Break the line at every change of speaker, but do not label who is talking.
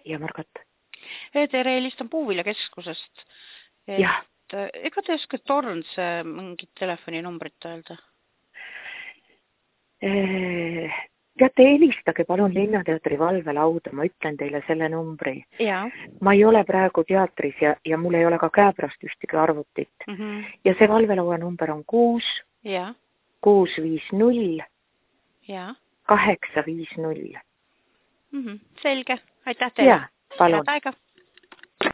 ja Margot.
Tere, helistan Puuviljakeskusest.
Jah.
Ega te oska Torns mingit telefoninumbrit öelda?
Teate, helistage palun Linnateatri valvelauda, ma ütlen teile selle numbri.
Jaa.
Ma ei ole praegu teatris ja mul ei ole ka käepärast ühtegi arvutit. Ja see valvelaua number on 650 850.
Selge, aitäh teile.
Jaa, palun.
Head aega.